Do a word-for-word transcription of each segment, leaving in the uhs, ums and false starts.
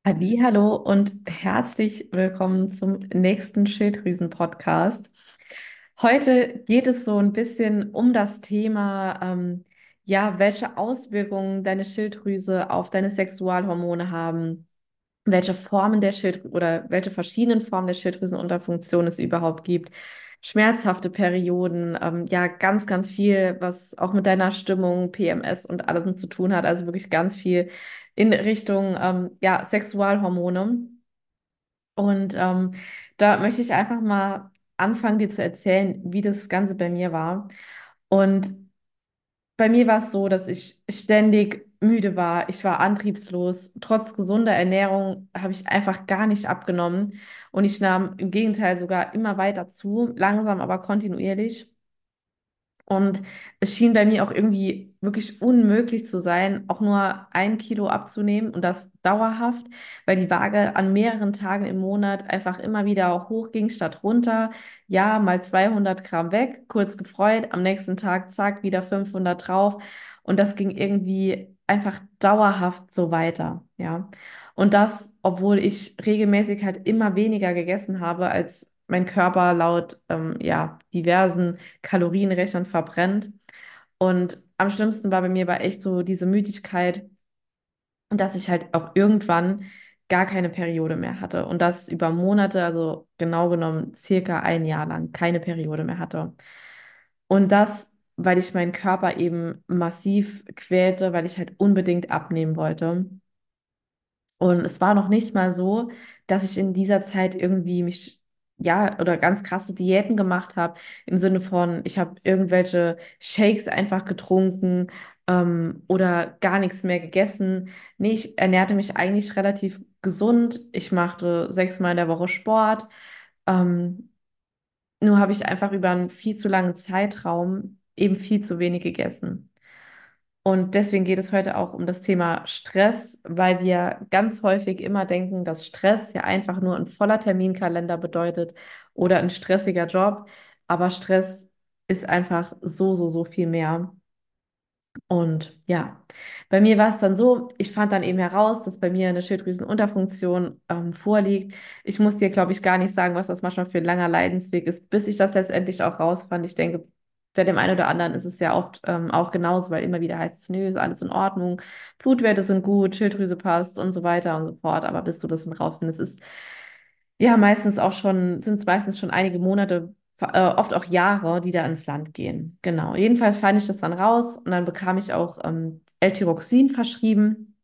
Hallo und herzlich willkommen zum nächsten Schilddrüsen-Podcast. Heute geht es so ein bisschen um das Thema, ähm, ja, welche Auswirkungen deine Schilddrüse auf deine Sexualhormone haben, welche Formen der Schilddrüse oder welche verschiedenen Formen der Schilddrüsenunterfunktion es überhaupt gibt, schmerzhafte Perioden, ähm, ja, ganz, ganz viel, was auch mit deiner Stimmung, P M S und allem zu tun hat, also wirklich ganz viel in Richtung, ähm, ja, Sexualhormone. Und ähm, da möchte ich einfach mal anfangen, dir zu erzählen, wie das Ganze bei mir war. Und bei mir war es so, dass ich ständig müde war. Ich war antriebslos. Trotz gesunder Ernährung habe ich einfach gar nicht abgenommen. Und ich nahm im Gegenteil sogar immer weiter zu, langsam aber kontinuierlich. Und es schien bei mir auch irgendwie wirklich unmöglich zu sein, auch nur ein Kilo abzunehmen und das dauerhaft, weil die Waage an mehreren Tagen im Monat einfach immer wieder hochging statt runter. Ja, mal zweihundert Gramm weg, kurz gefreut, am nächsten Tag, zack, wieder fünfhundert drauf. Und das ging irgendwie einfach dauerhaft so weiter, ja. Und das, obwohl ich regelmäßig halt immer weniger gegessen habe, als mein Körper laut, ähm, ja, diversen Kalorienrechnern verbrennt. Und am schlimmsten war bei mir aber echt so diese Müdigkeit und dass ich halt auch irgendwann gar keine Periode mehr hatte. Und das über Monate, also genau genommen circa ein Jahr lang keine Periode mehr hatte. Und das, weil ich meinen Körper eben massiv quälte, weil ich halt unbedingt abnehmen wollte. Und es war noch nicht mal so, dass ich in dieser Zeit irgendwie mich, ja, oder ganz krasse Diäten gemacht habe, im Sinne von, ich habe irgendwelche Shakes einfach getrunken, ähm, oder gar nichts mehr gegessen. Nee, ich ernährte mich eigentlich relativ gesund. Ich machte sechsmal in der Woche Sport. Ähm, Nur habe ich einfach über einen viel zu langen Zeitraum eben viel zu wenig gegessen. Und deswegen geht es heute auch um das Thema Stress, weil wir ganz häufig immer denken, dass Stress ja einfach nur ein voller Terminkalender bedeutet oder ein stressiger Job. Aber Stress ist einfach so, so, so viel mehr. Und ja, bei mir war es dann so, ich fand dann eben heraus, dass bei mir eine Schilddrüsenunterfunktion ähm, vorliegt. Ich muss dir, glaube ich, gar nicht sagen, was das manchmal für ein langer Leidensweg ist, bis ich das letztendlich auch rausfand. Ich denke, bei dem einen oder anderen ist es ja oft ähm, auch genauso, weil immer wieder heißt es, nö, ist alles in Ordnung, Blutwerte sind gut, Schilddrüse passt und so weiter und so fort. Aber bis du das dann rausfindest, ist ja meistens auch schon, sind es meistens schon einige Monate, äh, oft auch Jahre, die da ins Land gehen. Genau. Jedenfalls fand ich das dann raus und dann bekam ich auch ähm, L-Tyroxin verschrieben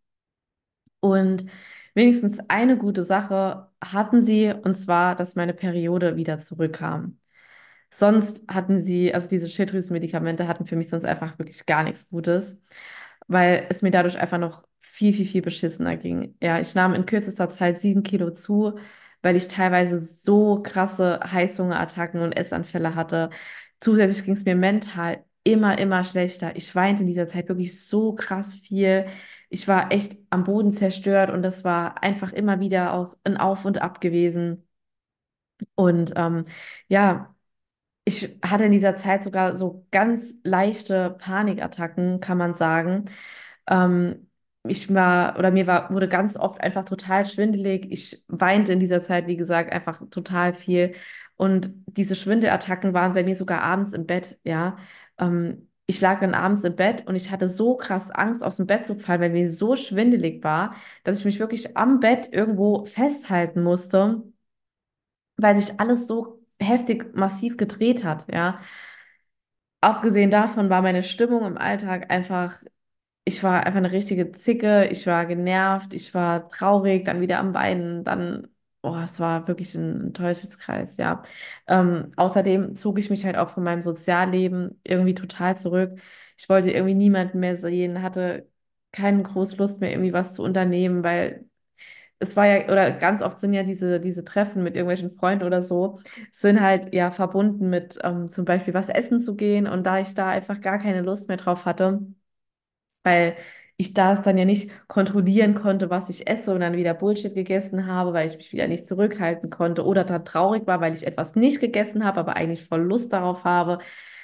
und wenigstens eine gute Sache hatten sie, und zwar, dass meine Periode wieder zurückkam. Sonst hatten sie, also diese Schilddrüsenmedikamente hatten für mich sonst einfach wirklich gar nichts Gutes, weil es mir dadurch einfach noch viel, viel, viel beschissener ging. Ja, ich nahm in kürzester Zeit sieben Kilo zu, weil ich teilweise so krasse Heißhungerattacken und Essanfälle hatte. Zusätzlich ging es mir mental immer, immer schlechter. Ich weinte in dieser Zeit wirklich so krass viel. Ich war echt am Boden zerstört und das war einfach immer wieder auch ein Auf und Ab gewesen. Und ähm, ja, ich hatte in dieser Zeit sogar so ganz leichte Panikattacken, kann man sagen. Ähm, Ich war, oder mir war, wurde ganz oft einfach total schwindelig. Ich weinte in dieser Zeit, wie gesagt, einfach total viel. Und diese Schwindelattacken waren bei mir sogar abends im Bett, ja. Ähm, ich lag dann abends im Bett und ich hatte so krass Angst, aus dem Bett zu fallen, weil mir so schwindelig war, dass ich mich wirklich am Bett irgendwo festhalten musste, weil sich alles so heftig massiv gedreht hat, ja. Abgesehen davon war meine Stimmung im Alltag einfach, ich war einfach eine richtige Zicke, ich war genervt, ich war traurig, dann wieder am Weinen, dann, oh, es war wirklich ein Teufelskreis, ja. Ähm, außerdem zog ich mich halt auch von meinem Sozialleben irgendwie total zurück. Ich wollte irgendwie niemanden mehr sehen, hatte keine große Lust mehr, irgendwie was zu unternehmen, weil es war ja, oder ganz oft sind ja diese, diese Treffen mit irgendwelchen Freunden oder so, sind halt ja verbunden mit ähm, zum Beispiel was essen zu gehen. Und da ich da einfach gar keine Lust mehr drauf hatte, weil ich da es dann ja nicht kontrollieren konnte, was ich esse und dann wieder Bullshit gegessen habe, weil ich mich wieder nicht zurückhalten konnte oder dann traurig war, weil ich etwas nicht gegessen habe, aber eigentlich voll Lust darauf habe.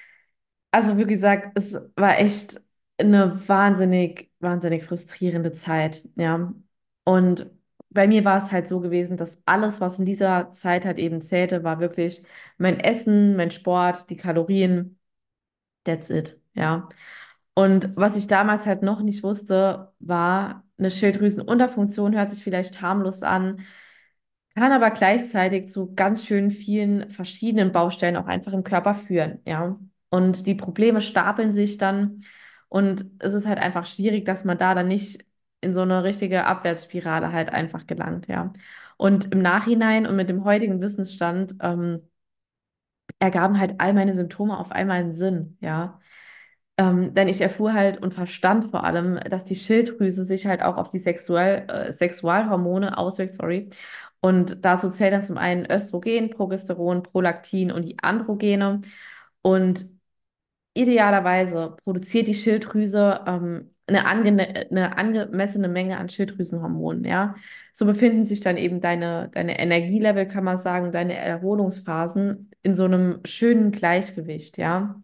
Also wie gesagt, es war echt eine wahnsinnig, wahnsinnig frustrierende Zeit, ja. Und bei mir war es halt so gewesen, dass alles, was in dieser Zeit halt eben zählte, war wirklich mein Essen, mein Sport, die Kalorien, that's it, ja. Und was ich damals halt noch nicht wusste, war, eine Schilddrüsenunterfunktion hört sich vielleicht harmlos an, kann aber gleichzeitig zu ganz schön vielen verschiedenen Baustellen auch einfach im Körper führen, ja. Und die Probleme stapeln sich dann und es ist halt einfach schwierig, dass man da dann nicht in so eine richtige Abwärtsspirale halt einfach gelangt, ja. Und im Nachhinein und mit dem heutigen Wissensstand ähm, ergaben halt all meine Symptome auf einmal einen Sinn, ja. Ähm, denn ich erfuhr halt und verstand vor allem, dass die Schilddrüse sich halt auch auf die Sexual, äh, Sexualhormone auswirkt, sorry. Und dazu zählen dann zum einen Östrogen, Progesteron, Prolaktin und die Androgene. Und idealerweise produziert die Schilddrüse ähm, eine, ange eine angemessene Menge an Schilddrüsenhormonen, ja. So befinden sich dann eben deine, deine Energielevel, kann man sagen, deine Erholungsphasen in so einem schönen Gleichgewicht, ja.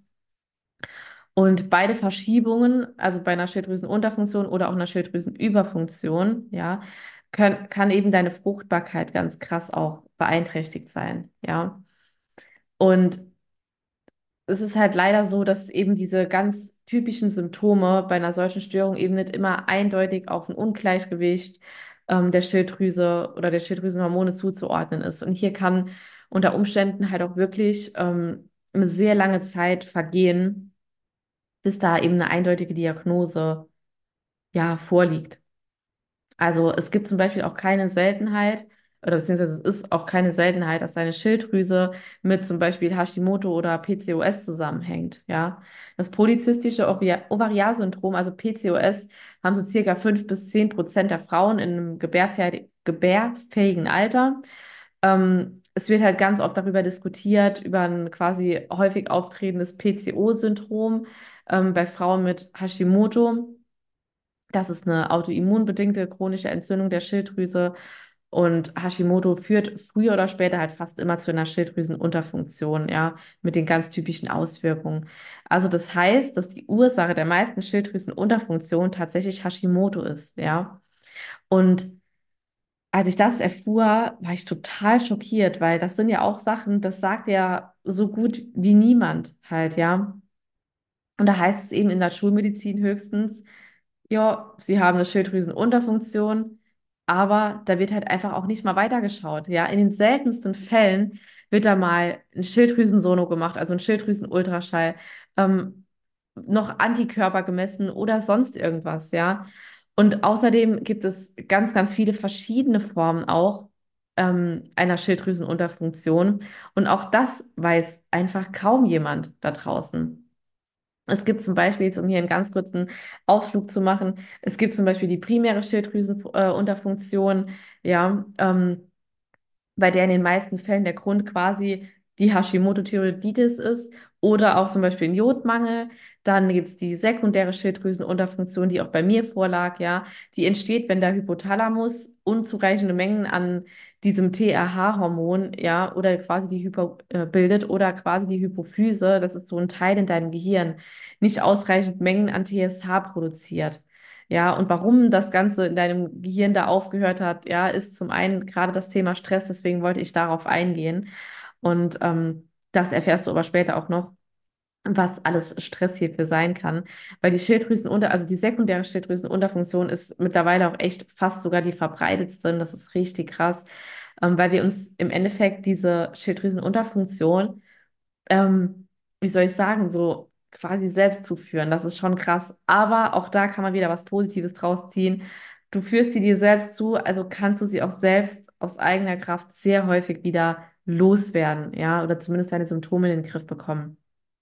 Und beide Verschiebungen, also bei einer Schilddrüsenunterfunktion oder auch einer Schilddrüsenüberfunktion, ja, können, kann eben deine Fruchtbarkeit ganz krass auch beeinträchtigt sein, ja. Und es ist halt leider so, dass eben diese ganz typischen Symptome bei einer solchen Störung eben nicht immer eindeutig auf ein Ungleichgewicht ähm, der Schilddrüse oder der Schilddrüsenhormone zuzuordnen ist. Und hier kann unter Umständen halt auch wirklich ähm, eine sehr lange Zeit vergehen, bis da eben eine eindeutige Diagnose ja vorliegt. Also es gibt zum Beispiel auch keine Seltenheit, oder beziehungsweise es ist auch keine Seltenheit, dass deine Schilddrüse mit zum Beispiel Hashimoto oder P C O S zusammenhängt. Ja, das polyzystische Ovari- Ovarialsyndrom, also P C O S, haben so circa fünf bis zehn Prozent der Frauen in einem gebärfäh gebärfähigen Alter. Ähm, es wird halt ganz oft darüber diskutiert, über ein quasi häufig auftretendes P C O-Syndrom ähm, bei Frauen mit Hashimoto. Das ist eine autoimmunbedingte chronische Entzündung der Schilddrüse. Und Hashimoto führt früher oder später halt fast immer zu einer Schilddrüsenunterfunktion, ja, mit den ganz typischen Auswirkungen. Also das heißt, dass die Ursache der meisten Schilddrüsenunterfunktionen tatsächlich Hashimoto ist, ja. Und als ich das erfuhr, war ich total schockiert, weil das sind ja auch Sachen, das sagt ja so gut wie niemand halt, ja. Und da heißt es eben in der Schulmedizin höchstens, ja, sie haben eine Schilddrüsenunterfunktion, aber da wird halt einfach auch nicht mal weitergeschaut. Ja, in den seltensten Fällen wird da mal ein Schilddrüsensono gemacht, also ein Schilddrüsenultraschall, ähm, noch Antikörper gemessen oder sonst irgendwas, ja. Und außerdem gibt es ganz, ganz viele verschiedene Formen auch ähm, einer Schilddrüsenunterfunktion. Und auch das weiß einfach kaum jemand da draußen. Es gibt zum Beispiel, jetzt um hier einen ganz kurzen Ausflug zu machen, es gibt zum Beispiel die primäre Schilddrüsenunterfunktion, ja, ähm, bei der in den meisten Fällen der Grund quasi die Hashimoto-Thyreoiditis ist oder auch zum Beispiel ein Jodmangel. Dann gibt es die sekundäre Schilddrüsenunterfunktion, die auch bei mir vorlag, ja. Die entsteht, wenn der Hypothalamus unzureichende Mengen an diesem T R H-Hormon, ja, oder quasi die Hypo, äh, bildet oder quasi die Hypophyse, das ist so ein Teil in deinem Gehirn, nicht ausreichend Mengen an T S H produziert. Ja, und warum das Ganze in deinem Gehirn da aufgehört hat, ja, ist zum einen gerade das Thema Stress, deswegen wollte ich darauf eingehen. Und ähm, das erfährst du aber später auch noch, was alles Stress hierfür sein kann. Weil die Schilddrüsenunter, also die sekundäre Schilddrüsenunterfunktion ist mittlerweile auch echt fast sogar die verbreitetste. Und das ist richtig krass, ähm, weil wir uns im Endeffekt diese Schilddrüsenunterfunktion ähm, wie soll ich sagen, so quasi selbst zuführen. Das ist schon krass. Aber auch da kann man wieder was Positives draus ziehen. Du führst sie dir selbst zu, also kannst du sie auch selbst aus eigener Kraft sehr häufig wieder loswerden, ja, oder zumindest deine Symptome in den Griff bekommen.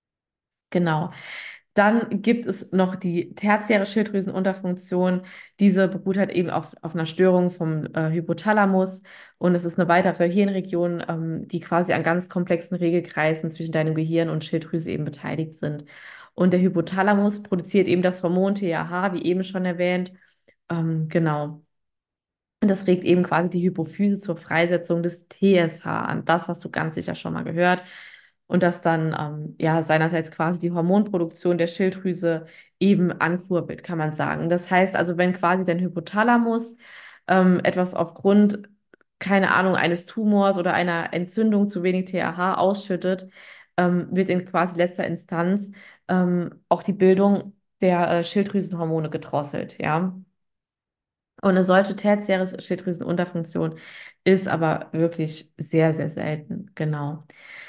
Genau. Dann gibt es noch die tertiäre Schilddrüsenunterfunktion. Diese beruht halt eben auf, auf einer Störung vom äh, Hypothalamus. Und es ist eine weitere Hirnregion, ähm, die quasi an ganz komplexen Regelkreisen zwischen deinem Gehirn und Schilddrüse eben beteiligt sind. Und der Hypothalamus produziert eben das Hormon T R H, wie eben schon erwähnt. Ähm, genau. Und das regt eben quasi die Hypophyse zur Freisetzung des T S H an. Das hast du ganz sicher schon mal gehört. Und das dann ähm, ja seinerseits quasi die Hormonproduktion der Schilddrüse eben ankurbelt, kann man sagen. Das heißt also, wenn quasi dein Hypothalamus ähm, etwas aufgrund, keine Ahnung, eines Tumors oder einer Entzündung zu wenig T R H ausschüttet, ähm, wird in quasi letzter Instanz ähm, auch die Bildung der äh, Schilddrüsenhormone gedrosselt, ja. Und eine solche tertiäre Schilddrüsenunterfunktion ist aber wirklich sehr, sehr selten, genau.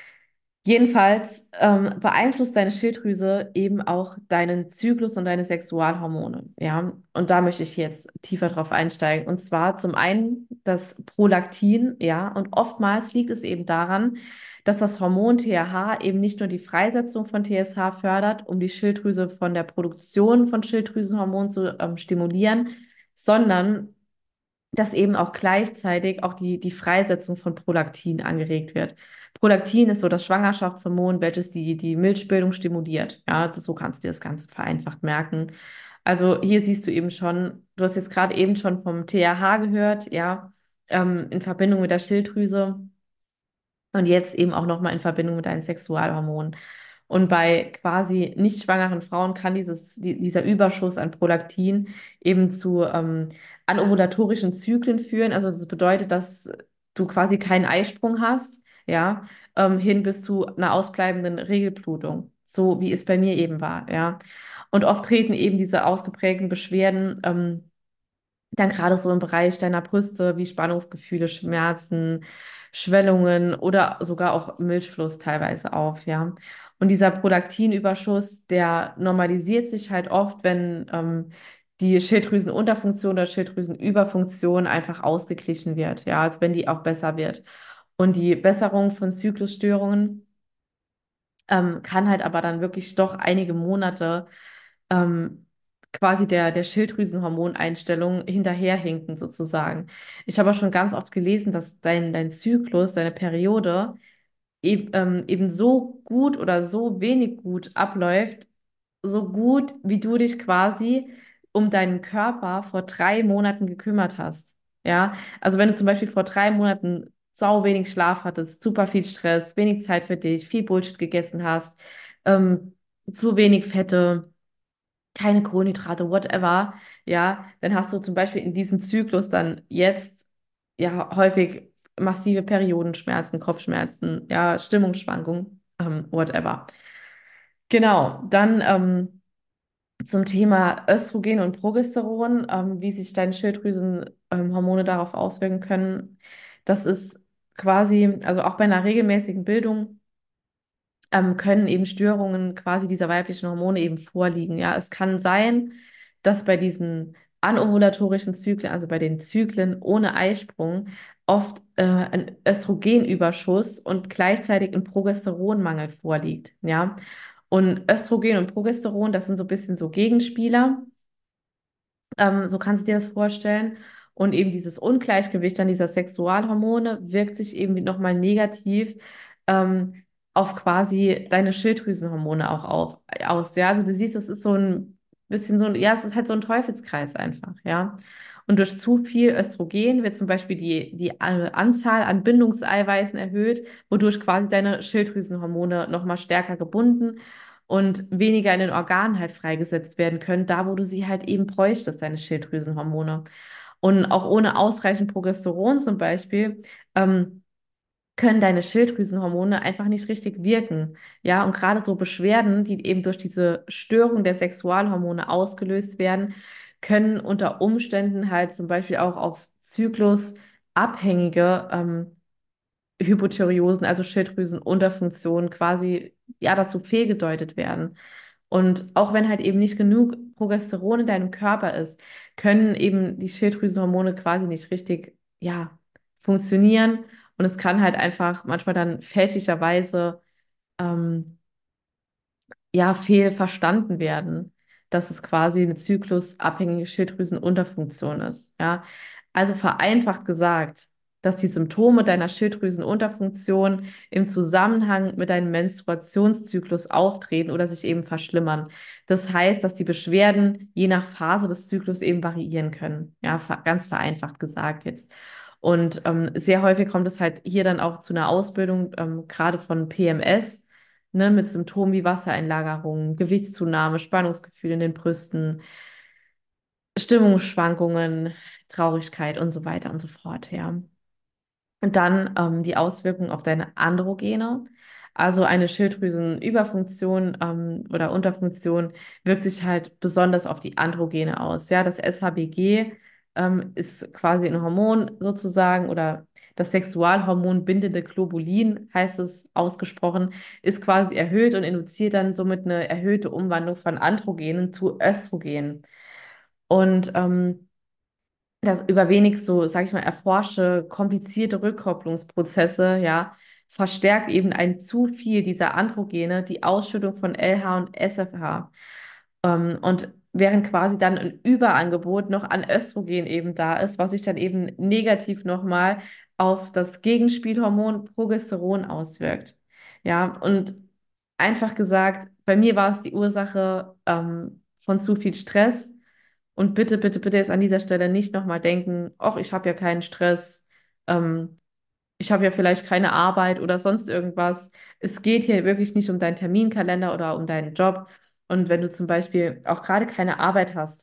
Jedenfalls ähm, beeinflusst deine Schilddrüse eben auch deinen Zyklus und deine Sexualhormone, ja. Und da möchte ich jetzt tiefer drauf einsteigen. Und zwar zum einen das Prolaktin, ja. Und oftmals liegt es eben daran, dass das Hormon T R H eben nicht nur die Freisetzung von T S H fördert, um die Schilddrüse von der Produktion von Schilddrüsenhormonen zu ähm, stimulieren, sondern dass eben auch gleichzeitig auch die, die Freisetzung von Prolaktin angeregt wird. Prolaktin ist so das Schwangerschaftshormon, welches die, die Milchbildung stimuliert. Ja, das, so kannst du dir das Ganze vereinfacht merken. Also hier siehst du eben schon, du hast jetzt gerade eben schon vom T R H gehört, ja, ähm, in Verbindung mit der Schilddrüse. Und jetzt eben auch nochmal in Verbindung mit deinen Sexualhormonen. Und bei quasi nicht schwangeren Frauen kann dieses, die, dieser Überschuss an Prolaktin eben zu ähm, anovulatorischen Zyklen führen. Also das bedeutet, dass du quasi keinen Eisprung hast, ja, ähm, hin bis zu einer ausbleibenden Regelblutung, so wie es bei mir eben war, ja. Und oft treten eben diese ausgeprägten Beschwerden ähm, dann gerade so im Bereich deiner Brüste, wie Spannungsgefühle, Schmerzen, Schwellungen oder sogar auch Milchfluss teilweise auf, ja. Und dieser Prolaktinüberschuss, der normalisiert sich halt oft, wenn ähm, die Schilddrüsenunterfunktion oder Schilddrüsenüberfunktion einfach ausgeglichen wird, ja, als wenn die auch besser wird. Und die Besserung von Zyklusstörungen ähm, kann halt aber dann wirklich doch einige Monate ähm, quasi der, der Schilddrüsenhormoneinstellung hinterherhinken sozusagen. Ich habe auch schon ganz oft gelesen, dass dein, dein Zyklus, deine Periode eben, ähm, eben so gut oder so wenig gut abläuft, so gut, wie du dich quasi um deinen Körper vor drei Monaten gekümmert hast. Ja, also wenn du zum Beispiel vor drei Monaten sau wenig Schlaf hattest, super viel Stress, wenig Zeit für dich, viel Bullshit gegessen hast, ähm, zu wenig Fette, keine Kohlenhydrate, whatever, ja, dann hast du zum Beispiel in diesem Zyklus dann jetzt ja häufig massive Periodenschmerzen, Kopfschmerzen, ja, Stimmungsschwankungen, ähm, whatever. Genau, dann ähm, zum Thema Östrogen und Progesteron, ähm, wie sich deine Schilddrüsenhormone ähm, Hormone darauf auswirken können. Das ist quasi, also auch bei einer regelmäßigen Bildung ähm, können eben Störungen quasi dieser weiblichen Hormone eben vorliegen. Ja, es kann sein, dass bei diesen anovulatorischen Zyklen, also bei den Zyklen ohne Eisprung, oft äh, ein Östrogenüberschuss und gleichzeitig ein Progesteronmangel vorliegt. Ja, und Östrogen und Progesteron, das sind so ein bisschen so Gegenspieler. Ähm, so kannst du dir das vorstellen. Und eben dieses Ungleichgewicht an dieser Sexualhormone wirkt sich eben nochmal negativ ähm, auf quasi deine Schilddrüsenhormone auch auf, aus. Ja, also du siehst, das ist so ein bisschen so ein, ja, es ist halt so ein Teufelskreis einfach, ja. Und durch zu viel Östrogen wird zum Beispiel die, die äh, Anzahl an Bindungseiweißen erhöht, wodurch quasi deine Schilddrüsenhormone nochmal stärker gebunden und weniger in den Organen halt freigesetzt werden können, da wo du sie halt eben bräuchtest, deine Schilddrüsenhormone. Und auch ohne ausreichend Progesteron zum Beispiel, ähm, können deine Schilddrüsenhormone einfach nicht richtig wirken. Ja, und gerade so Beschwerden, die eben durch diese Störung der Sexualhormone ausgelöst werden, können unter Umständen halt zum Beispiel auch auf zyklusabhängige ähm, Hypothyreosen, also Schilddrüsenunterfunktionen, quasi ja dazu fehlgedeutet werden. Und auch wenn halt eben nicht genug Progesteron in deinem Körper ist, können eben die Schilddrüsenhormone quasi nicht richtig, ja, funktionieren. Und es kann halt einfach manchmal dann fälschlicherweise ähm, ja, fehlverstanden werden, dass es quasi eine zyklusabhängige Schilddrüsenunterfunktion ist. Ja, also vereinfacht gesagt, dass die Symptome deiner Schilddrüsenunterfunktion im Zusammenhang mit deinem Menstruationszyklus auftreten oder sich eben verschlimmern. Das heißt, dass die Beschwerden je nach Phase des Zyklus eben variieren können. Ja, ver ganz vereinfacht gesagt jetzt. Und ähm, sehr häufig kommt es halt hier dann auch zu einer Ausbildung, ähm, gerade von P M S, ne, mit Symptomen wie Wassereinlagerung, Gewichtszunahme, Spannungsgefühl in den Brüsten, Stimmungsschwankungen, Traurigkeit und so weiter und so fort, ja. Und dann ähm, die Auswirkungen auf deine Androgene. Also eine Schilddrüsenüberfunktion ähm, oder Unterfunktion wirkt sich halt besonders auf die Androgene aus. Ja, das S H B G ähm, ist quasi ein Hormon sozusagen oder das Sexualhormon bindende Globulin, heißt es ausgesprochen, ist quasi erhöht und induziert dann somit eine erhöhte Umwandlung von Androgenen zu Östrogenen. Und ähm, das über wenig so, sag ich mal, erforschte, komplizierte Rückkopplungsprozesse, ja, verstärkt eben ein zu viel dieser Androgene die Ausschüttung von L H und S F H. Ähm, und während quasi dann ein Überangebot noch an Östrogen eben da ist, was sich dann eben negativ nochmal auf das Gegenspielhormon Progesteron auswirkt. Ja, und einfach gesagt, bei mir war es die Ursache ähm, von zu viel Stress. Und bitte, bitte, bitte jetzt an dieser Stelle nicht nochmal denken, ach, ich habe ja keinen Stress, ähm, ich habe ja vielleicht keine Arbeit oder sonst irgendwas. Es geht hier wirklich nicht um deinen Terminkalender oder um deinen Job. Und wenn du zum Beispiel auch gerade keine Arbeit hast,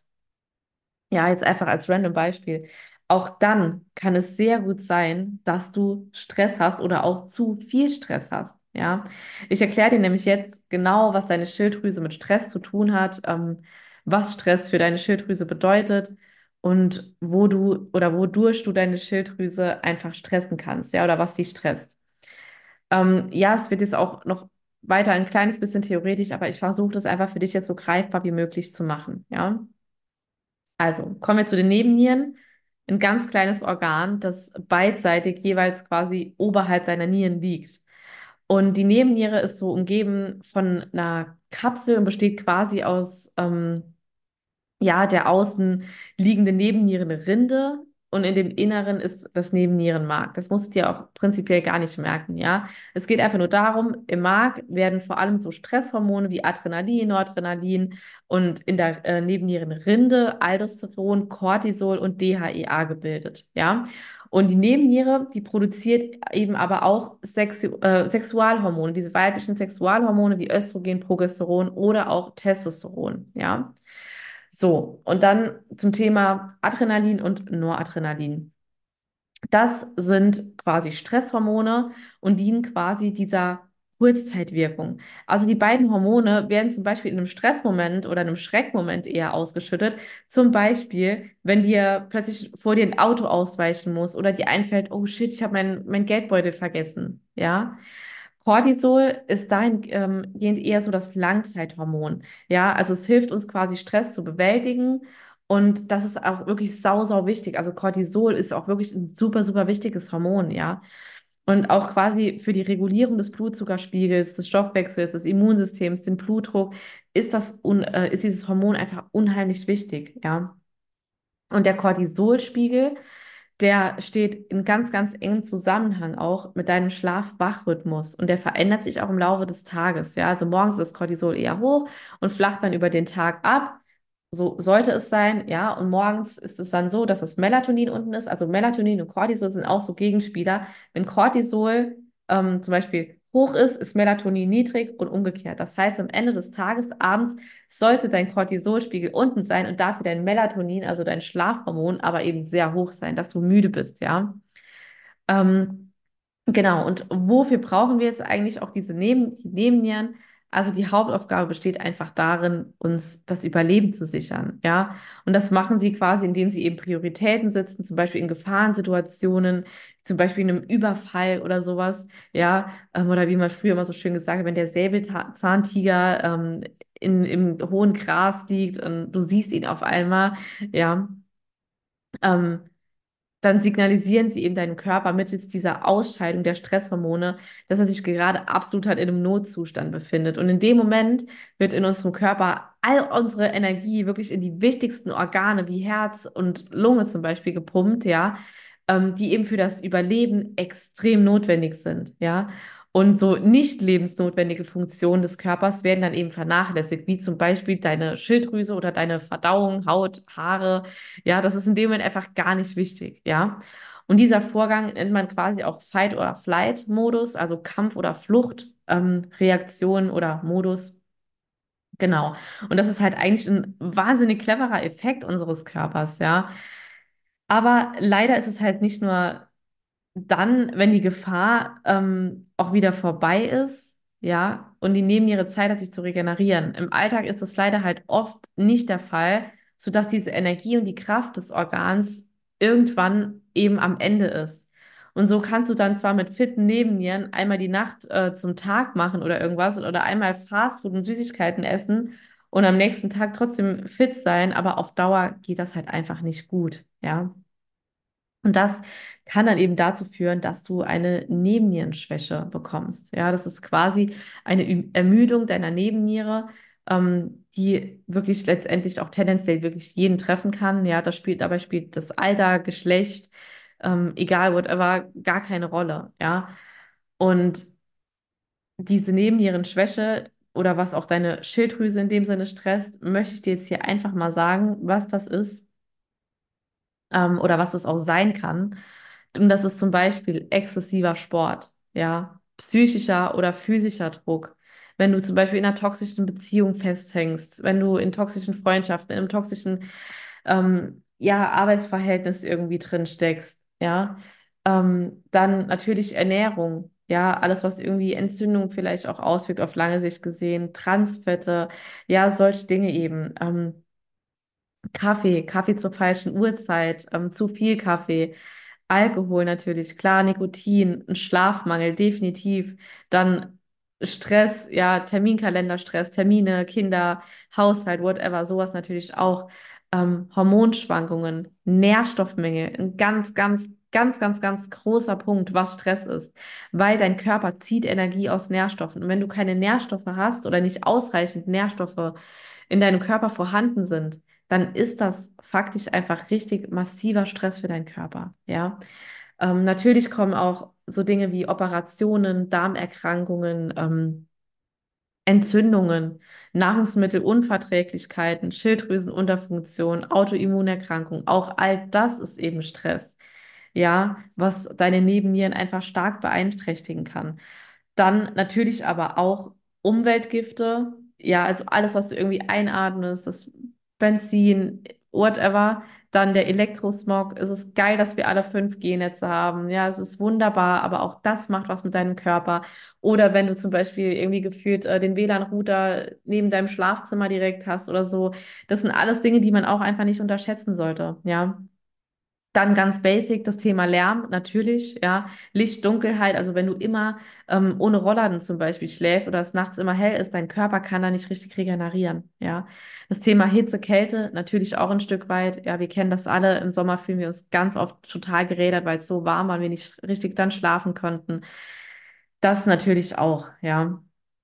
ja, jetzt einfach als random Beispiel. Auch dann kann es sehr gut sein, dass du Stress hast oder auch zu viel Stress hast. Ja, ich erkläre dir nämlich jetzt genau, was deine Schilddrüse mit Stress zu tun hat, ähm, was Stress für deine Schilddrüse bedeutet und wo du oder wodurch du deine Schilddrüse einfach stressen kannst, ja, oder was sie stresst. Ähm, ja, es wird jetzt auch noch weiter ein kleines bisschen theoretisch, aber ich versuche das einfach für dich jetzt so greifbar wie möglich zu machen, ja. Also kommen wir zu den Nebennieren. Ein ganz kleines Organ, das beidseitig jeweils quasi oberhalb deiner Nieren liegt. Und die Nebenniere ist so umgeben von einer Kapsel und besteht quasi aus ähm, ja, der außen liegende Nebennierenrinde und in dem Inneren ist das Nebennierenmark. Das musst du dir auch prinzipiell gar nicht merken, ja. Es geht einfach nur darum, im Mark werden vor allem so Stresshormone wie Adrenalin, Noradrenalin und in der äh, Nebennierenrinde Aldosteron, Cortisol und D H E A gebildet, ja. Und die Nebenniere, die produziert eben aber auch Sexu äh, Sexualhormone, diese weiblichen Sexualhormone wie Östrogen, Progesteron oder auch Testosteron, ja. So, und dann zum Thema Adrenalin und Noradrenalin. Das sind quasi Stresshormone und dienen quasi dieser Kurzzeitwirkung. Also die beiden Hormone werden zum Beispiel in einem Stressmoment oder einem Schreckmoment eher ausgeschüttet. Zum Beispiel, wenn dir plötzlich vor dir ein Auto ausweichen muss oder dir einfällt, oh shit, ich habe mein, mein Geldbeutel vergessen. Ja. Cortisol ist dahingehend eher so das Langzeithormon. Ja, also es hilft uns quasi Stress zu bewältigen und das ist auch wirklich sau, sau wichtig. Also Cortisol ist auch wirklich ein super, super wichtiges Hormon, ja. Und auch quasi für die Regulierung des Blutzuckerspiegels, des Stoffwechsels, des Immunsystems, den Blutdruck, ist das, un, äh, ist dieses Hormon einfach unheimlich wichtig, ja. Und der Cortisolspiegel, der steht in ganz, ganz engem Zusammenhang auch mit deinem Schlaf-Wach-Rhythmus und der verändert sich auch im Laufe des Tages. Ja, also morgens ist das Cortisol eher hoch und flacht dann über den Tag ab. So sollte es sein, ja. Und morgens ist es dann so, dass das Melatonin unten ist. Also Melatonin und Cortisol sind auch so Gegenspieler. Wenn Cortisol ähm, zum Beispiel hoch ist, ist Melatonin niedrig und umgekehrt. Das heißt, am Ende des Tages, abends, sollte dein Cortisolspiegel unten sein und dafür dein Melatonin, also dein Schlafhormon, aber eben sehr hoch sein, dass du müde bist, ja. Ähm, Genau, und wofür brauchen wir jetzt eigentlich auch diese Neben die Nebennieren? Also die Hauptaufgabe besteht einfach darin, uns das Überleben zu sichern, ja. Und das machen sie quasi, indem sie eben Prioritäten setzen, zum Beispiel in Gefahrensituationen, zum Beispiel in einem Überfall oder sowas, ja. Ähm, oder wie man früher immer so schön gesagt hat, wenn der Säbelzahntiger ähm, in, im hohen Gras liegt und du siehst ihn auf einmal, ja. Ähm, Dann signalisieren sie eben deinem Körper mittels dieser Ausscheidung der Stresshormone, dass er sich gerade absolut halt in einem Notzustand befindet. Und in dem Moment wird in unserem Körper all unsere Energie wirklich in die wichtigsten Organe wie Herz und Lunge zum Beispiel gepumpt, ja, ähm, die eben für das Überleben extrem notwendig sind, ja. Und so nicht lebensnotwendige Funktionen des Körpers werden dann eben vernachlässigt, wie zum Beispiel deine Schilddrüse oder deine Verdauung, Haut, Haare. Ja, das ist in dem Moment einfach gar nicht wichtig, ja. Und dieser Vorgang nennt man quasi auch Fight- oder Flight-Modus, also Kampf- oder Flucht, ähm, Reaktion oder Modus. Genau. Und das ist halt eigentlich ein wahnsinnig cleverer Effekt unseres Körpers, ja. Aber leider ist es halt nicht nur dann, wenn die Gefahr ähm, auch wieder vorbei ist, ja, und die nehmen ihre Zeit hat, sich zu regenerieren. Im Alltag ist das leider halt oft nicht der Fall, sodass diese Energie und die Kraft des Organs irgendwann eben am Ende ist. Und so kannst du dann zwar mit fitten Nebennieren einmal die Nacht äh, zum Tag machen oder irgendwas oder einmal Fastfood und Süßigkeiten essen und am nächsten Tag trotzdem fit sein, aber auf Dauer geht das halt einfach nicht gut, ja. Und das kann dann eben dazu führen, dass du eine Nebennierenschwäche bekommst. Ja, das ist quasi eine Ü- Ermüdung deiner Nebenniere, ähm, die wirklich letztendlich auch tendenziell wirklich jeden treffen kann. Ja, das spielt, dabei spielt das Alter, Geschlecht, ähm, egal, whatever, gar keine Rolle. Ja, und diese Nebennierenschwäche oder was auch deine Schilddrüse in dem Sinne stresst, möchte ich dir jetzt hier einfach mal sagen, was das ist ähm, oder was es auch sein kann. Und das ist zum Beispiel exzessiver Sport, ja, psychischer oder physischer Druck. Wenn du zum Beispiel in einer toxischen Beziehung festhängst, wenn du in toxischen Freundschaften, in einem toxischen ähm, ja, Arbeitsverhältnis irgendwie drin steckst, ja, ähm, dann natürlich Ernährung, ja, alles, was irgendwie Entzündung vielleicht auch auswirkt auf lange Sicht gesehen, Transfette, ja, solche Dinge eben. Ähm, Kaffee, Kaffee zur falschen Uhrzeit, ähm, zu viel Kaffee, Alkohol natürlich, klar, Nikotin, ein Schlafmangel, definitiv. Dann Stress, ja, Terminkalenderstress, Termine, Kinder, Haushalt, whatever, sowas natürlich auch. Ähm, Hormonschwankungen, Nährstoffmängel, ein ganz, ganz, ganz, ganz, ganz großer Punkt, was Stress ist, weil dein Körper zieht Energie aus Nährstoffen. Und wenn du keine Nährstoffe hast oder nicht ausreichend Nährstoffe in deinem Körper vorhanden sind, dann ist das faktisch einfach richtig massiver Stress für deinen Körper, ja. Ähm, natürlich kommen auch so Dinge wie Operationen, Darmerkrankungen, ähm, Entzündungen, Nahrungsmittelunverträglichkeiten, Schilddrüsenunterfunktion, Autoimmunerkrankungen, auch all das ist eben Stress, ja, was deine Nebennieren einfach stark beeinträchtigen kann. Dann natürlich aber auch Umweltgifte, ja, also alles, was du irgendwie einatmest, das Benzin, whatever. Dann der Elektrosmog. Es ist geil, dass wir alle fünf G-Netze haben. Ja, es ist wunderbar, aber auch das macht was mit deinem Körper. Oder wenn du zum Beispiel irgendwie gefühlt äh, den W L A N-Router neben deinem Schlafzimmer direkt hast oder so. Das sind alles Dinge, die man auch einfach nicht unterschätzen sollte. Ja. Dann ganz basic das Thema Lärm, natürlich, ja. Licht, Dunkelheit, also wenn du immer ähm, ohne Rollladen zum Beispiel schläfst oder es nachts immer hell ist, dein Körper kann da nicht richtig regenerieren, ja. Das Thema Hitze, Kälte, natürlich auch ein Stück weit, ja, wir kennen das alle, im Sommer fühlen wir uns ganz oft total gerädert, weil es so warm war, wir nicht richtig dann schlafen konnten. Das natürlich auch, ja.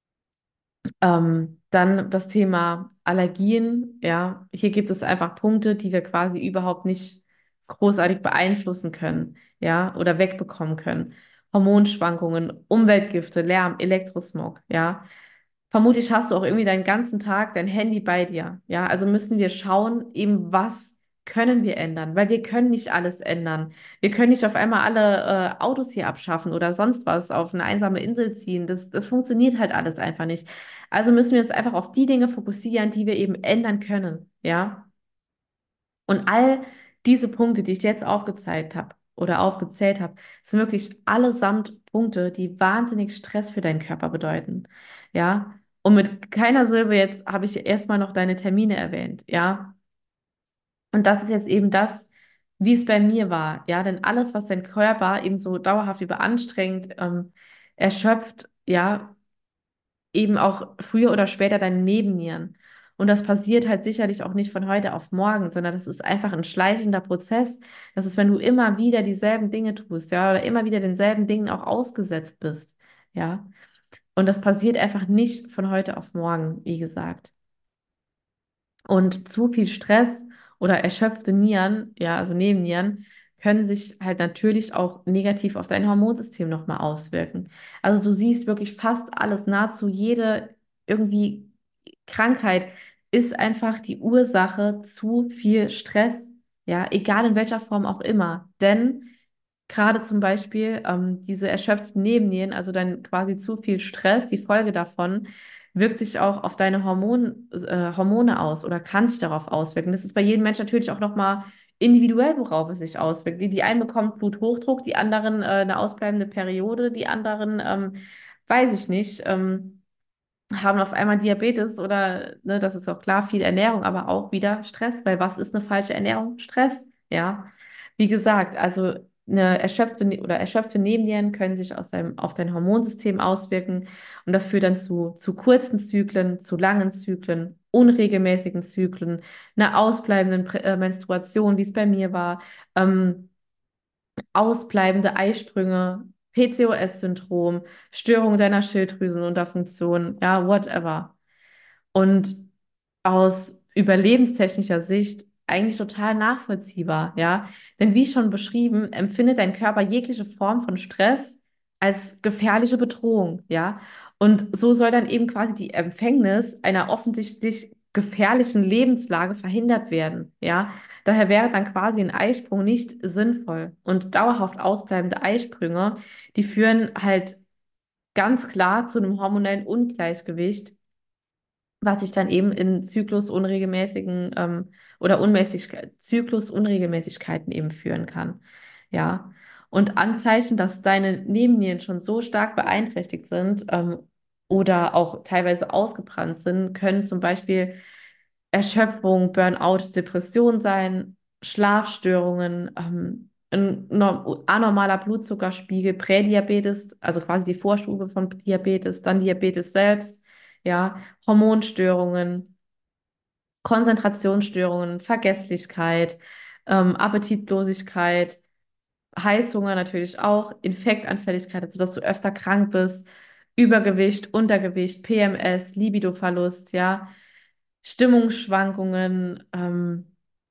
Ähm, dann das Thema Allergien. Ja, hier gibt es einfach Punkte, die wir quasi überhaupt nicht großartig beeinflussen können, ja, oder wegbekommen können. Hormonschwankungen, Umweltgifte, Lärm, Elektrosmog, ja. Vermutlich hast du auch irgendwie deinen ganzen Tag dein Handy bei dir, ja. Also müssen wir schauen, eben was können wir ändern, weil wir können nicht alles ändern. Wir können nicht auf einmal alle äh, Autos hier abschaffen oder sonst was auf eine einsame Insel ziehen. Das, das funktioniert halt alles einfach nicht. Also müssen wir uns einfach auf die Dinge fokussieren, die wir eben ändern können, ja. Und all diese Punkte, die ich jetzt aufgezeigt habe oder aufgezählt habe, sind wirklich allesamt Punkte, die wahnsinnig Stress für deinen Körper bedeuten, ja. Und mit keiner Silbe jetzt habe ich erstmal noch deine Termine erwähnt, ja. Und das ist jetzt eben das, wie es bei mir war, ja, denn alles, was dein Körper eben so dauerhaft überanstrengt, ähm, erschöpft, ja, eben auch früher oder später deine Nebennieren. Und das passiert halt sicherlich auch nicht von heute auf morgen, sondern das ist einfach ein schleichender Prozess. Das ist, wenn du immer wieder dieselben Dinge tust, ja, oder immer wieder denselben Dingen auch ausgesetzt bist, ja. Und das passiert einfach nicht von heute auf morgen, wie gesagt. Und zu viel Stress oder erschöpfte Nieren, ja, also Nebennieren, können sich halt natürlich auch negativ auf dein Hormonsystem nochmal auswirken. Also du siehst wirklich fast alles, nahezu jede irgendwie Krankheit ist einfach die Ursache zu viel Stress, ja, egal in welcher Form auch immer. Denn gerade zum Beispiel ähm, diese erschöpften Nebennieren, also dann quasi zu viel Stress, die Folge davon, wirkt sich auch auf deine Hormon, äh, Hormone aus oder kann sich darauf auswirken. Das ist bei jedem Menschen natürlich auch nochmal individuell, worauf es sich auswirkt. Die, die einen bekommen Bluthochdruck, die anderen äh, eine ausbleibende Periode, die anderen, ähm, weiß ich nicht, ähm, haben auf einmal Diabetes oder, ne, das ist auch klar, viel Ernährung, aber auch wieder Stress, weil was ist eine falsche Ernährung? Stress, ja. Wie gesagt, also eine erschöpfte Ne- oder erschöpfte Nebennieren können sich aus deinem, auf dein Hormonsystem auswirken und das führt dann zu, zu kurzen Zyklen, zu langen Zyklen, unregelmäßigen Zyklen, einer ausbleibenden Prä äh, Menstruation, wie es bei mir war, ähm, ausbleibende Eisprünge, P C O S-Syndrom, Störung deiner Schilddrüsenunterfunktion, ja, whatever. Und aus überlebenstechnischer Sicht eigentlich total nachvollziehbar, ja. Denn wie schon beschrieben, empfindet dein Körper jegliche Form von Stress als gefährliche Bedrohung, ja. Und so soll dann eben quasi die Empfängnis einer offensichtlich gefährlichen Lebenslage verhindert werden, ja. Daher wäre dann quasi ein Eisprung nicht sinnvoll. Und dauerhaft ausbleibende Eisprünge, die führen halt ganz klar zu einem hormonellen Ungleichgewicht, was sich dann eben in Zyklusunregelmäßigen ähm, oder Unmäßig Zyklusunregelmäßigkeiten eben führen kann. Ja. Und Anzeichen, dass deine Nebennieren schon so stark beeinträchtigt sind ähm, oder auch teilweise ausgebrannt sind, können zum Beispiel Erschöpfung, Burnout, Depression sein, Schlafstörungen, ähm, ein norm- anormaler Blutzuckerspiegel, Prädiabetes, also quasi die Vorstufe von Diabetes, dann Diabetes selbst, ja, Hormonstörungen, Konzentrationsstörungen, Vergesslichkeit, ähm, Appetitlosigkeit, Heißhunger natürlich auch, Infektanfälligkeit, also dass du öfter krank bist, Übergewicht, Untergewicht, P M S, Libidoverlust, ja, Stimmungsschwankungen, ähm,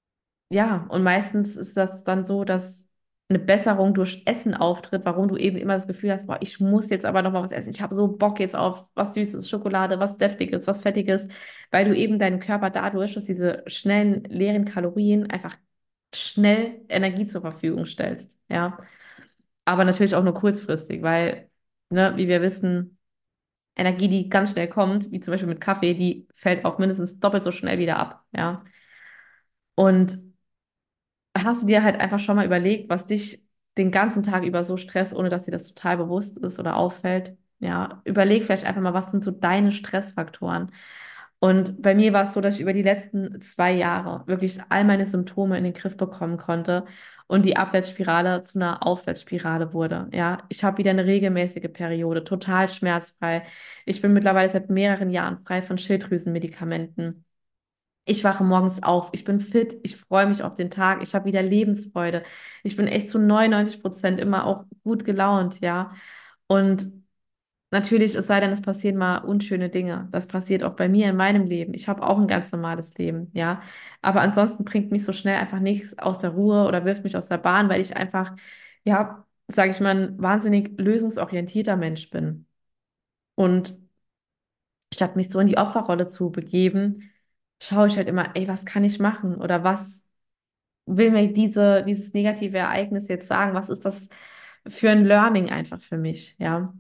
ja, und meistens ist das dann so, dass eine Besserung durch Essen auftritt, warum du eben immer das Gefühl hast, boah, ich muss jetzt aber noch mal was essen. Ich habe so Bock jetzt auf was Süßes, Schokolade, was Deftiges, was Fettiges, weil du eben deinem Körper dadurch, dass diese schnellen, leeren Kalorien einfach schnell Energie zur Verfügung stellst, ja. Aber natürlich auch nur kurzfristig, weil, ne, wie wir wissen, Energie, die ganz schnell kommt, wie zum Beispiel mit Kaffee, die fällt auch mindestens doppelt so schnell wieder ab, ja. Und hast du dir halt einfach schon mal überlegt, was dich den ganzen Tag über so stresst, ohne dass dir das total bewusst ist oder auffällt? Ja, überleg vielleicht einfach mal, was sind so deine Stressfaktoren? Und bei mir war es so, dass ich über die letzten zwei Jahre wirklich all meine Symptome in den Griff bekommen konnte und die Abwärtsspirale zu einer Aufwärtsspirale wurde. Ja, ich habe wieder eine regelmäßige Periode, total schmerzfrei. Ich bin mittlerweile seit mehreren Jahren frei von Schilddrüsenmedikamenten. Ich wache morgens auf, ich bin fit, ich freue mich auf den Tag, ich habe wieder Lebensfreude. Ich bin echt zu neunundneunzig Prozent immer auch gut gelaunt, ja. Und natürlich, es sei denn, es passieren mal unschöne Dinge. Das passiert auch bei mir in meinem Leben. Ich habe auch ein ganz normales Leben, ja. Aber ansonsten bringt mich so schnell einfach nichts aus der Ruhe oder wirft mich aus der Bahn, weil ich einfach, ja, sage ich mal, ein wahnsinnig lösungsorientierter Mensch bin. Und statt mich so in die Opferrolle zu begeben, schaue ich halt immer, ey, was kann ich machen? Oder was will mir diese, dieses negative Ereignis jetzt sagen? Was ist das für ein Learning einfach für mich? Ja.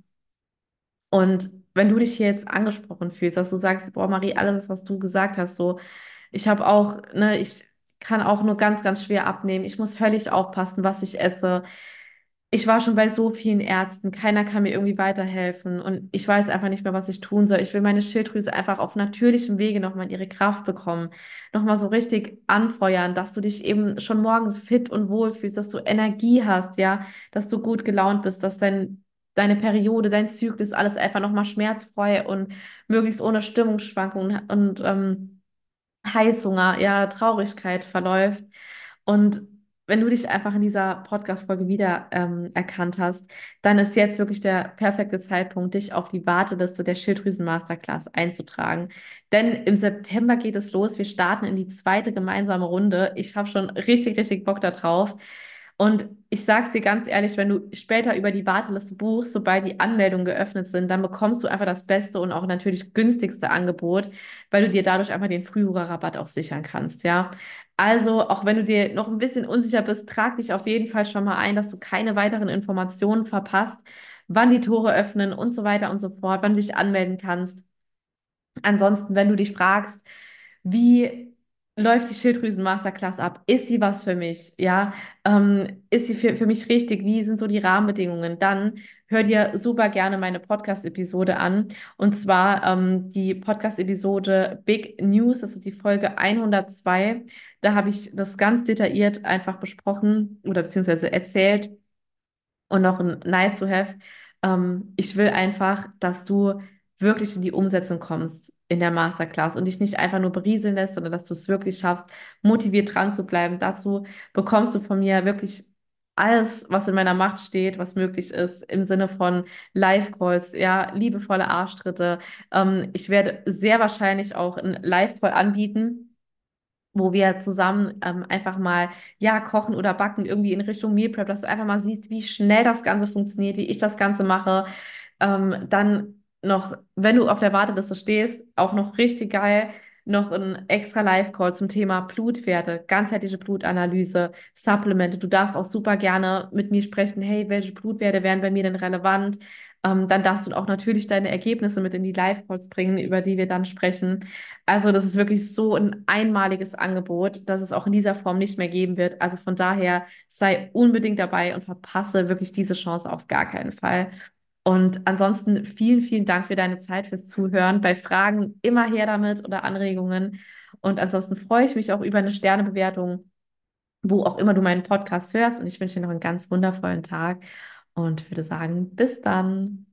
Und wenn du dich hier jetzt angesprochen fühlst, dass du sagst, boah, Marie, alles, was du gesagt hast, so, ich habe auch, ne, ich kann auch nur ganz, ganz schwer abnehmen. Ich muss höllisch aufpassen, was ich esse. Ich war schon bei so vielen Ärzten, keiner kann mir irgendwie weiterhelfen und ich weiß einfach nicht mehr, was ich tun soll. Ich will meine Schilddrüse einfach auf natürlichem Wege nochmal in ihre Kraft bekommen, nochmal so richtig anfeuern, dass du dich eben schon morgens fit und wohl fühlst, dass du Energie hast, ja, dass du gut gelaunt bist, dass dein, deine Periode, dein Zyklus, alles einfach nochmal schmerzfrei und möglichst ohne Stimmungsschwankungen und ähm, Heißhunger, ja, Traurigkeit verläuft. Und wenn du dich einfach in dieser Podcast-Folge wieder ähm, erkannt hast, dann ist jetzt wirklich der perfekte Zeitpunkt, dich auf die Warteliste der Schilddrüsen-Masterclass einzutragen. Denn im September geht es los. Wir starten in die zweite gemeinsame Runde. Ich habe schon richtig, richtig Bock darauf. Und ich sage es dir ganz ehrlich, wenn du später über die Warteliste buchst, sobald die Anmeldungen geöffnet sind, dann bekommst du einfach das beste und auch natürlich günstigste Angebot, weil du dir dadurch einfach den Frühbucherrabatt auch sichern kannst, ja. Also, auch wenn du dir noch ein bisschen unsicher bist, trag dich auf jeden Fall schon mal ein, dass du keine weiteren Informationen verpasst, wann die Tore öffnen und so weiter und so fort, wann du dich anmelden kannst. Ansonsten, wenn du dich fragst, wie läuft die Schilddrüsen-Masterclass ab? Ist sie was für mich? Ja, ähm, ist sie für, für mich richtig? Wie sind so die Rahmenbedingungen? Dann hör dir super gerne meine Podcast-Episode an. Und zwar ähm, die Podcast-Episode Big News, das ist die Folge hundertzwei. Da habe ich das ganz detailliert einfach besprochen oder beziehungsweise erzählt. Und noch ein Nice to have. Ähm, ich will einfach, dass du wirklich in die Umsetzung kommst in der Masterclass und dich nicht einfach nur berieseln lässt, sondern dass du es wirklich schaffst, motiviert dran zu bleiben. Dazu bekommst du von mir wirklich alles, was in meiner Macht steht, was möglich ist, im Sinne von Live-Calls, ja, liebevolle Arschtritte. Ähm, ich werde sehr wahrscheinlich auch einen Live-Call anbieten, wo wir zusammen ähm, einfach mal, ja, kochen oder backen, irgendwie in Richtung Meal Prep, dass du einfach mal siehst, wie schnell das Ganze funktioniert, wie ich das Ganze mache. Ähm, dann noch, wenn du auf der Warteliste stehst, auch noch richtig geil, noch ein extra Live-Call zum Thema Blutwerte, ganzheitliche Blutanalyse, Supplemente. Du darfst auch super gerne mit mir sprechen, hey, welche Blutwerte wären bei mir denn relevant? Ähm, dann darfst du auch natürlich deine Ergebnisse mit in die Live-Calls bringen, über die wir dann sprechen. Also das ist wirklich so ein einmaliges Angebot, das es auch in dieser Form nicht mehr geben wird. Also von daher sei unbedingt dabei und verpasse wirklich diese Chance auf gar keinen Fall. Und ansonsten vielen, vielen Dank für deine Zeit, fürs Zuhören. Bei Fragen immer her damit oder Anregungen. Und ansonsten freue ich mich auch über eine Sternebewertung, wo auch immer du meinen Podcast hörst. Und ich wünsche dir noch einen ganz wundervollen Tag und würde sagen, bis dann.